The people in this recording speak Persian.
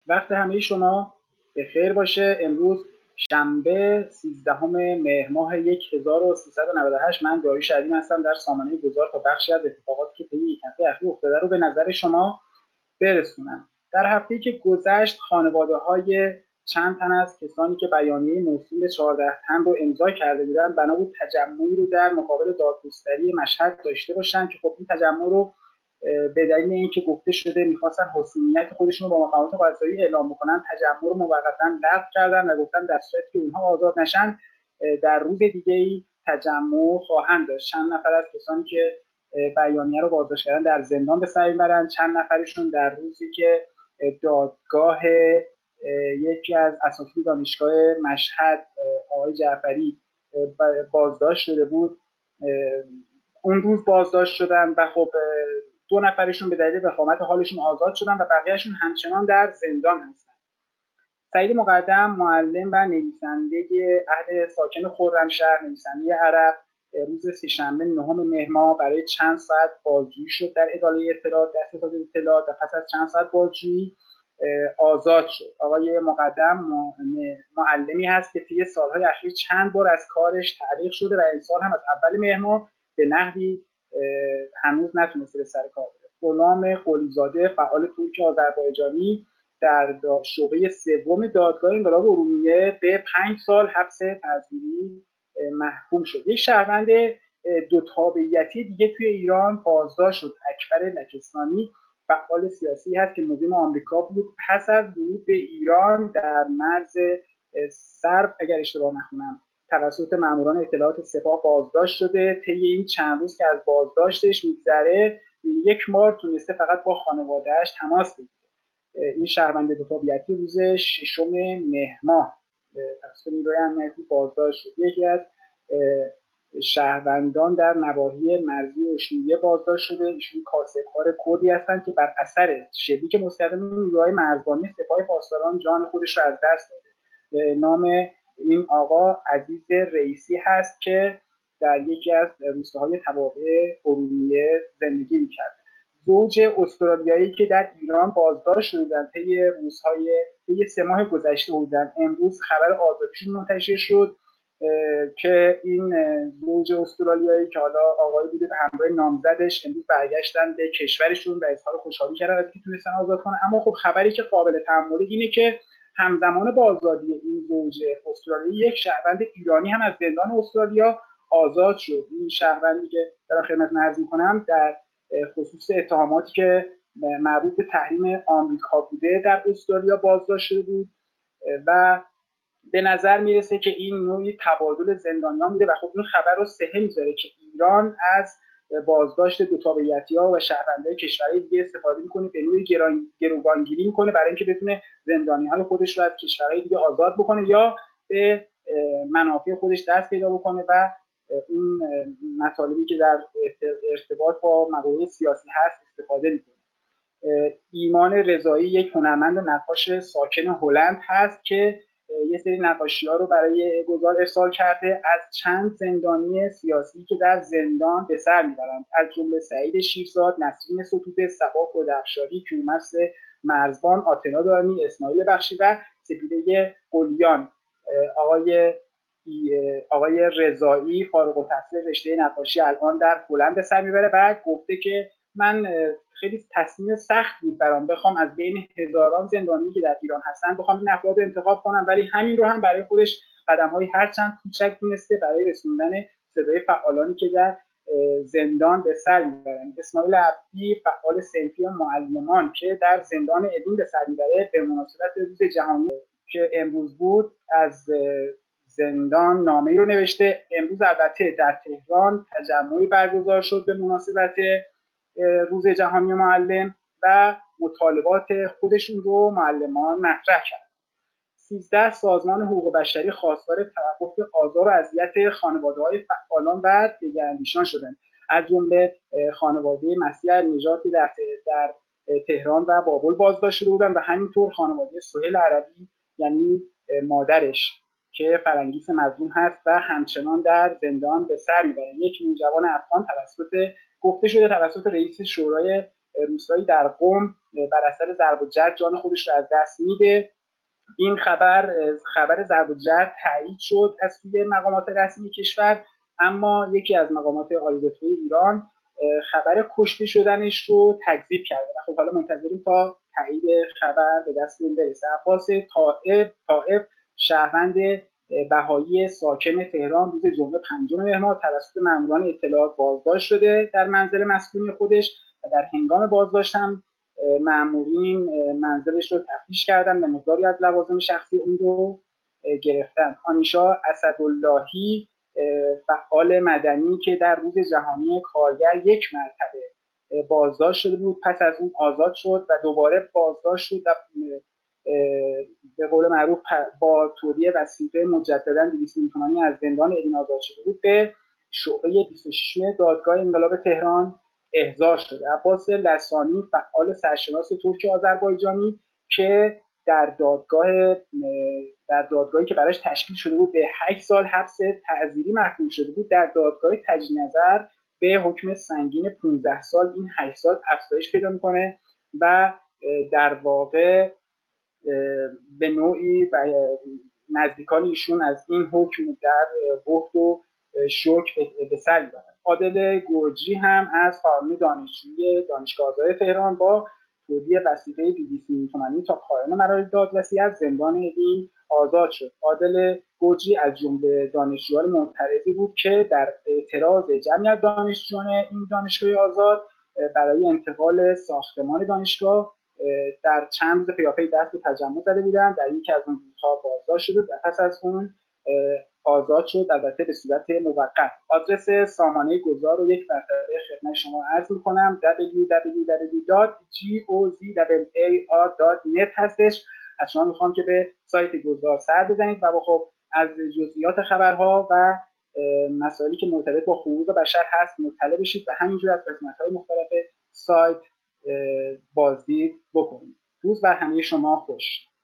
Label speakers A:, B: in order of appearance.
A: وقت همه شما به خیر باشه. امروز شنبه 13 مهر ماه 1398. من داریوش عظیم هستم در سامانه گذار تا بخشی از اتفاقاتی که طی یک هفته اخیر افتاده رو به نظر شما برسونم. در هفته‌ای که گذشت خانواده‌های چند تن از کسانی که بیانیه موسوم به 14 تن رو امضا کرده بودند بنا بود تجمعی رو در مقابل دادگستری مشهد داشته باشند که خب این تجمع رو به دلیل اینکه گفته شده می‌خواستن حسینیت خودشون رو با مقامات قضایی اعلام بکنن، تجمع رو موقتا لغو کردن و گفتن در صورتی که اونها آزاد نشن در روز دیگه‌ای تجمع خواهند داشت. چند نفر از کسانی که بیانیه رو بازداشت کردن در زندان به سر میبرن. چند نفرشون در روزی که دادگاه یکی از اساتید دانشگاه مشهد آقای جعفری بازداشت شده بود، اون روز بازداشت شدن و خب 2 نفرشون به دلیل وخامت حالشون آزاد شدن و بقیهشون همچنان در زندان هستن. سعید مقدم، معلم و نویسنده اهل ساکن خرمشهر، نویسنده عرب، روز سه‌شنبه 9 مهر ماه برای چند ساعت بازجویی شد در اداره اطلاعات و پس از چند ساعت بازجویی آزاد شد. آقای مقدم معلمی هست که طی سالهای اخیر چند بار از کارش تعلیق شده و امسال هم از اول مهر ماه به نحوی هنوز نتونسته به سر کار بره. غلام قلیزاده، فعال ترک آذربایجانی، در شعبه سوم دادگاه انقلاب ارومیه به 5 سال حبس تعزیری محکوم شد. یک شهروند دو تابعیتی دیگه توی ایران بازداشت شد. اکبر لکستانی، فعال سیاسی هست که مقیم آمریکا بود. پس از ورود به ایران در مرز سرب اگر اشتباه نکنم توسط ماموران اطلاعات سپاه بازداشت شده. طی این چند روز که از بازداشتش میگذره 1 ماه تونسته فقط با خانواده‌اش تماس بگیره. این شهروند دو تابعیتی روز 6 مهر ماه توسط نیروی امنیتی بازداشت شد. یکی از شهروندان در نواحی مرزی اشنویه بازداشت شده. ایشون کاسبکار کردی هستند که بر اثر شلیک مستقیم نیروهای مرزبانی سپاه پاسداران جان خودش را از دست داده. نام این آقا عزیز رئیسی هست که در یکی از روستاهای توابع ارومیه زندگی می‌کرد. زوج استرالیایی که در ایران بازداشت شدند طی 3 ماه گذشته بودند، امروز خبر آزادیشون منتشر شد که این زوج استرالیایی که حالا آقای بوده به همراه نامزدش امروز برگشتن به کشورشون و اظهار خوشحالی کردن از اینکه تونستن آزاد کنن. اما خب خبری که قابل تأمله اینه که همزمان با آزادی این زوج استرالیایی یک شهروند ایرانی هم از زندان استرالیا آزاد شد. این شهروندی که دارم خدمتتون عرض می‌کنم در خصوص اتهاماتی که مربوط به تحریم آمریکا بوده در استرالیا بازداشت شده بود و به نظر میرسه که این نوعی تبادل زندانیان بوده و خب این خبر رو صحه میذاره که ایران از بازداشت دو تابعیتی‌ها و شهروندان کشورهای دیگه استفاده میکنه، به نوعی گروگانگیری میکنه برای اینکه بتونه زندانیان خودش رو از کشورهای دیگه آزاد بکنه یا به منافع خودش دست پیدا بکنه و این مطالبی که در ارتباط با مقاله سیاسی هست استفاده میکنه. ایمان رضایی یک هنرمند و نقاش ساکن هلند هست که یه سری نقاشی‌ها رو برای گذار ارسال کرده از چند زندانی سیاسی که در زندان به سر میبرند، از جمله سعید شیرزاد، نسرین ستوده، صبا خودافشاری، کیومرث مرزبان، آتنا دارمی، اسماعیل بخشی و سپیده قلیان. آقای رضایی فارغ التحصیل رشته نقاشی الان در هلند به سر میبره و گفته که من خیلی تصمیم سخت بود برام بخوام از بین هزاران زندانی که در ایران هستن بخوام این افراد رو انتخاب کنم، ولی همین رو هم برای خودش قدم‌های هرچند کوچک تونسته برای رسوندن صدای فعالانی که در زندان به سر میبرن. اسماعیل عبدی، فعال صنفی معلمان که در زندان ادین به سر میبره، به مناسبت روز جهانی که امروز بود از زندان نامه‌ای رو نوشته. امروز البته در تهران تجمعی برگزار شد به مناسبت روز جهانی معلم و مطالبات خودشون رو معلمان مطرح کرد. 13 سازمان حقوق بشری خواستار توقف آزار و اذیت خانواده‌های فعالان و دگراندیشان شدند، از جمله خانواده مسیح النژاد که در تهران و بابل بازداشت شده بودند و همینطور خانواده سهیل عربی یعنی مادرش که فرنگیس مظلوم هست و همچنان در زندان به سر میبره. یک نوجوان افغان گفته شده توسط رئیس شورای روستایی در قم بر اثر ضرب الجرح جان خودش رو از دست میده. این خبر ضرب الجرح تایید شد از سوی مقامات رسمی کشور، اما یکی از مقامات عالی‌رتبه ایران خبر کشته شدنش رو تکذیب کرده و خب حالا منتظریم تا تایید خبر به دست این برسه. عباس طائف شهروند بهایی ساکن تهران روز جمعه 5 مهر توسط ماموران اطلاعات بازداشت شده در منزل مسکونی خودش و در هنگام بازداشت هم مامورین منزلش رو تفتیش کردن و مقداری از لوازم شخصی اون رو گرفتن. آنیشا اسداللهی فعال مدنی که در روز جهانی کارگر یک مرتبه بازداشت شده بود، پس از اون آزاد شد و دوباره بازداشت شد و به قول معروف با توری وثیقه مجددا 200 میلیون تومانی از زندان اوین آزاد شده بود، به شعبه 26 دادگاه انقلاب تهران احضار شده. عباس لسانی فعال سرشناس ترک آذربایجانی که در دادگاهی که براش تشکیل شده بود به 8 سال حبس تعزیری محکوم شده بود، در دادگاه تجدید نظر به حکم سنگین 15 سال این 8 سال افزایش پیدا میکنه و در واقع به نوعی نزدیکان ایشون از این حکم در بهت و شوک به سر میبرن. عادل گرجی هم از فارمی دانشجوی دانشگاه آزاد تهران با توری وثیقه 200 میلیون تومانی تا پایان مراحل دادرسی از زندان اوین آزاد شد. عادل گرجی از جمله دانشجویان معترضی بود که در اعتراض جمعی از دانشجویان این دانشگاه آزاد برای انتقال ساختمان دانشگاه در چند روز پیاپی دست به تجمع زده بودن. در یکی از اون روزها بازداشت شد و پس از اون آزاد شد، البته به صورت موقت. آدرس سامانه گذار رو یک مرتبه خدمت شما عرض می‌کنم: www.gozar.net هستش. از شما میخوام که به سایت گذار سر بزنید و خب از جزئیات خبرها و مسائلی که مرتبط با حقوق بشر هست مطلع بشید و همینجور از قسمت‌های مختلف سایت بازدید بکنید. روز بر همه شما خوش.